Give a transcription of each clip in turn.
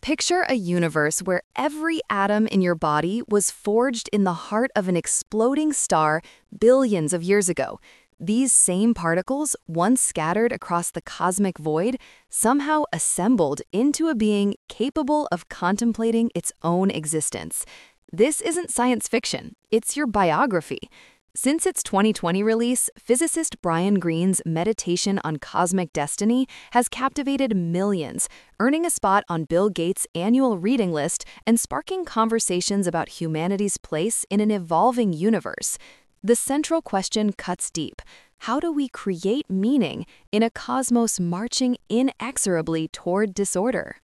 Picture a universe where every atom in your body was forged in the heart of an exploding star billions of years ago. These same particles, once scattered across the cosmic void, somehow assembled into a being capable of contemplating its own existence. This isn't science fiction, it's your biography. Since its 2020 release, physicist Brian Greene's Meditation on Cosmic Destiny has captivated millions, earning a spot on Bill Gates' annual reading list and sparking conversations about humanity's place in an evolving universe. The central question cuts deep. How do we create meaning in a cosmos marching inexorably toward disorder?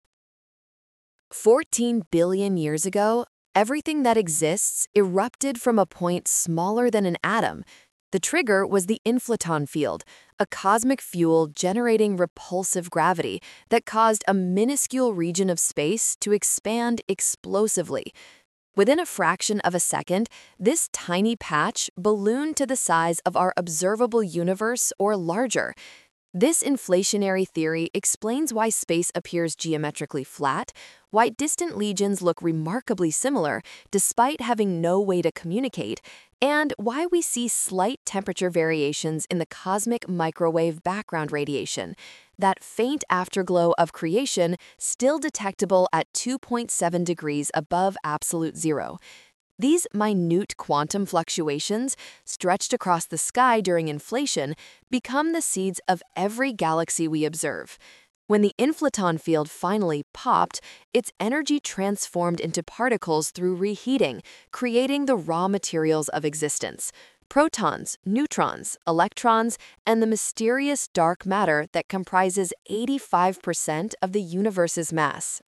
14 billion years ago, everything that exists erupted from a point smaller than an atom. The trigger was the inflaton field, a cosmic fuel generating repulsive gravity that caused a minuscule region of space to expand explosively. Within a fraction of a second, this tiny patch ballooned to the size of our observable universe or larger. This inflationary theory explains why space appears geometrically flat, why distant legions look remarkably similar despite having no way to communicate, and why we see slight temperature variations in the cosmic microwave background radiation, that faint afterglow of creation still detectable at 2.7 degrees above absolute zero. These minute quantum fluctuations, stretched across the sky during inflation, become the seeds of every galaxy we observe. When the inflaton field finally popped, its energy transformed into particles through reheating, creating the raw materials of existence: protons, neutrons, electrons, and the mysterious dark matter that comprises 85% of the universe's mass.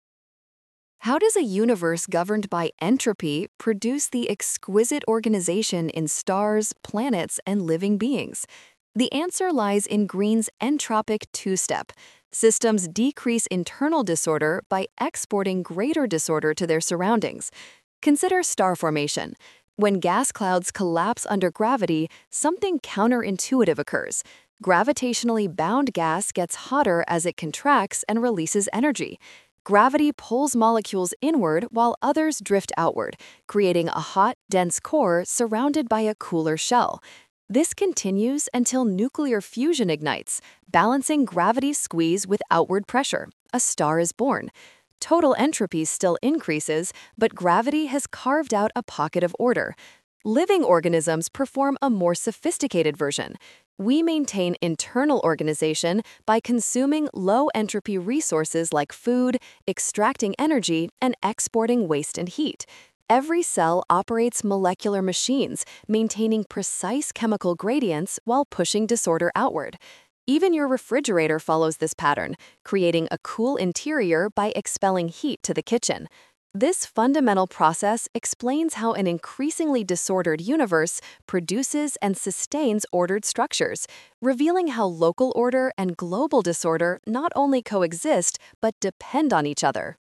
How does a universe governed by entropy produce the exquisite organization in stars, planets, and living beings? The answer lies in Greene's entropic two-step. Systems decrease internal disorder by exporting greater disorder to their surroundings. Consider star formation. When gas clouds collapse under gravity, something counterintuitive occurs. Gravitationally bound gas gets hotter as it contracts and releases energy. Gravity pulls molecules inward while others drift outward, creating a hot, dense core surrounded by a cooler shell. This continues until nuclear fusion ignites, balancing gravity's squeeze with outward pressure. A star is born. Total entropy still increases, but gravity has carved out a pocket of order. Living organisms perform a more sophisticated version. We maintain internal organization by consuming low-entropy resources like food, extracting energy, and exporting waste and heat. Every cell operates molecular machines, maintaining precise chemical gradients while pushing disorder outward. Even your refrigerator follows this pattern, creating a cool interior by expelling heat to the kitchen. This fundamental process explains how an increasingly disordered universe produces and sustains ordered structures, revealing how local order and global disorder not only coexist but depend on each other.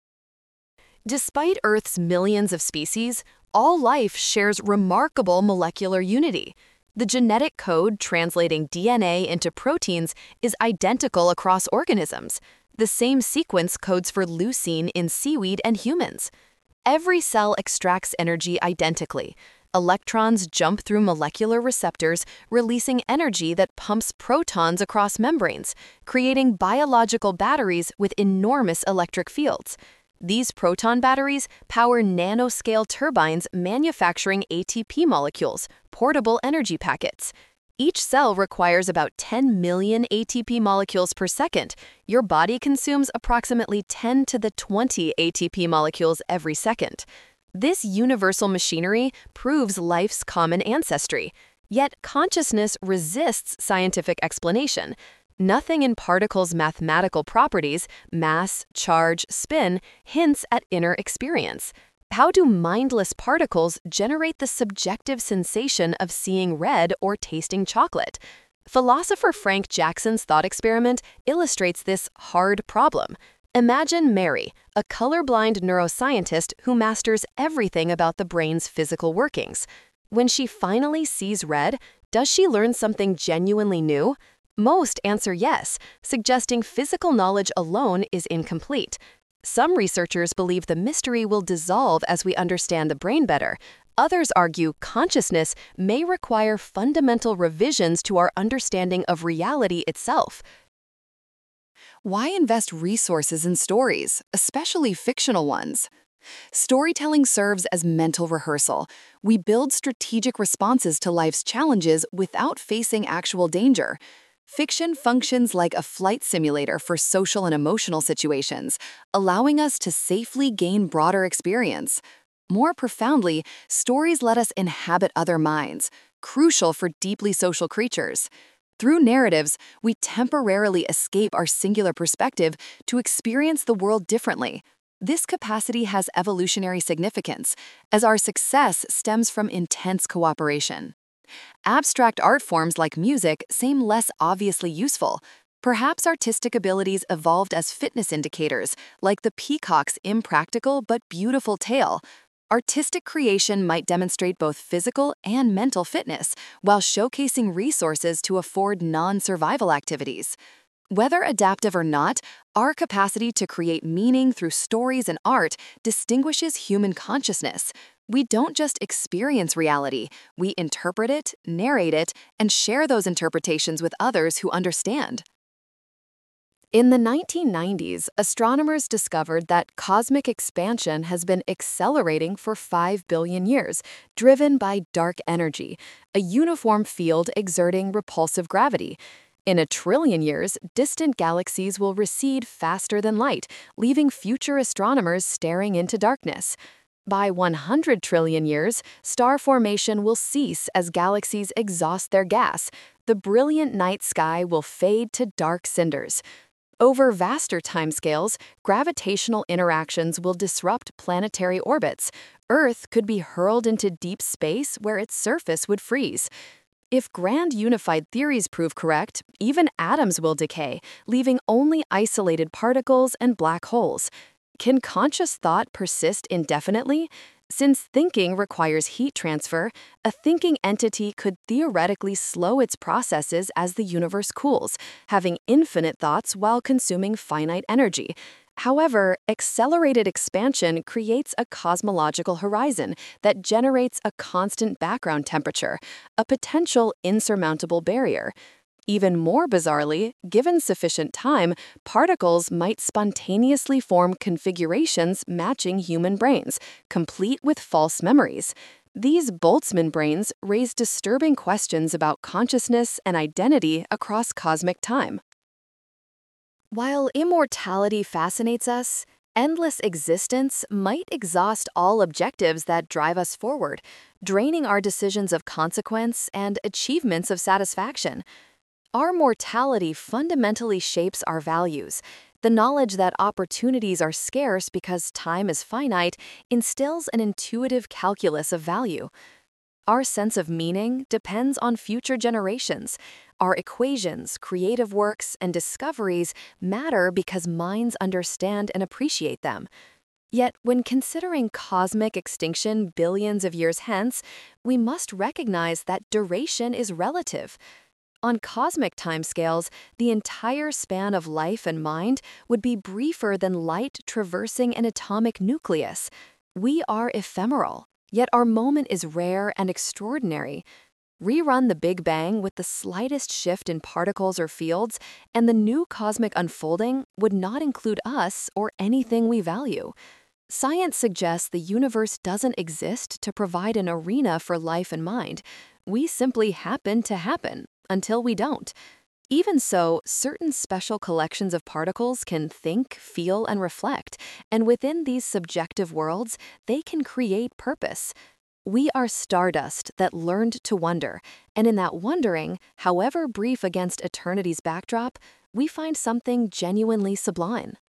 Despite Earth's millions of species, all life shares remarkable molecular unity. The genetic code translating DNA into proteins is identical across organisms. The same sequence codes for leucine in seaweed and humans. Every cell extracts energy identically. Electrons jump through molecular receptors, releasing energy that pumps protons across membranes, creating biological batteries with enormous electric fields. These proton batteries power nanoscale turbines manufacturing ATP molecules, portable energy packets. Each cell requires about 10 million ATP molecules per second. Your body consumes approximately 10 to the 20 ATP molecules every second. This universal machinery proves life's common ancestry. Yet consciousness resists scientific explanation. Nothing in particles' mathematical properties, mass, charge, spin, hints at inner experience. How do mindless particles generate the subjective sensation of seeing red or tasting chocolate? Philosopher Frank Jackson's thought experiment illustrates this hard problem. Imagine Mary, a colorblind neuroscientist who masters everything about the brain's physical workings. When she finally sees red, does she learn something genuinely new? Most answer yes, suggesting physical knowledge alone is incomplete. Some researchers believe the mystery will dissolve as we understand the brain better. Others argue consciousness may require fundamental revisions to our understanding of reality itself. Why invest resources in stories, especially fictional ones? Storytelling serves as mental rehearsal. We build strategic responses to life's challenges without facing actual danger. Fiction functions like a flight simulator for social and emotional situations, allowing us to safely gain broader experience. More profoundly, stories let us inhabit other minds, crucial for deeply social creatures. Through narratives, we temporarily escape our singular perspective to experience the world differently. This capacity has evolutionary significance, as our success stems from intense cooperation. Abstract art forms like music seem less obviously useful. Perhaps artistic abilities evolved as fitness indicators, like the peacock's impractical but beautiful tail. Artistic creation might demonstrate both physical and mental fitness, while showcasing resources to afford non-survival activities. Whether adaptive or not, our capacity to create meaning through stories and art distinguishes human consciousness. We don't just experience reality, we interpret it, narrate it, and share those interpretations with others who understand. In the 1990s, astronomers discovered that cosmic expansion has been accelerating for 5 billion years, driven by dark energy, a uniform field exerting repulsive gravity. In a trillion years, distant galaxies will recede faster than light, leaving future astronomers staring into darkness. By 100 trillion years, star formation will cease as galaxies exhaust their gas. The brilliant night sky will fade to dark cinders. Over vaster timescales, gravitational interactions will disrupt planetary orbits. Earth could be hurled into deep space where its surface would freeze. If grand unified theories prove correct, even atoms will decay, leaving only isolated particles and black holes. Can conscious thought persist indefinitely? Since thinking requires heat transfer, a thinking entity could theoretically slow its processes as the universe cools, having infinite thoughts while consuming finite energy. However, accelerated expansion creates a cosmological horizon that generates a constant background temperature, a potential insurmountable barrier. Even more bizarrely, given sufficient time, particles might spontaneously form configurations matching human brains, complete with false memories. These Boltzmann brains raise disturbing questions about consciousness and identity across cosmic time. While immortality fascinates us, endless existence might exhaust all objectives that drive us forward, draining our decisions of consequence and achievements of satisfaction. Our mortality fundamentally shapes our values. The knowledge that opportunities are scarce because time is finite instills an intuitive calculus of value. Our sense of meaning depends on future generations. Our equations, creative works, and discoveries matter because minds understand and appreciate them. Yet, when considering cosmic extinction billions of years hence, we must recognize that duration is relative. On cosmic timescales, the entire span of life and mind would be briefer than light traversing an atomic nucleus. We are ephemeral, yet our moment is rare and extraordinary. Rerun the Big Bang with the slightest shift in particles or fields, and the new cosmic unfolding would not include us or anything we value. Science suggests the universe doesn't exist to provide an arena for life and mind. We simply happen to happen until we don't. Even so, certain special collections of particles can think, feel, and reflect, and within these subjective worlds, they can create purpose. We are stardust that learned to wonder, and in that wondering, however brief against eternity's backdrop, we find something genuinely sublime.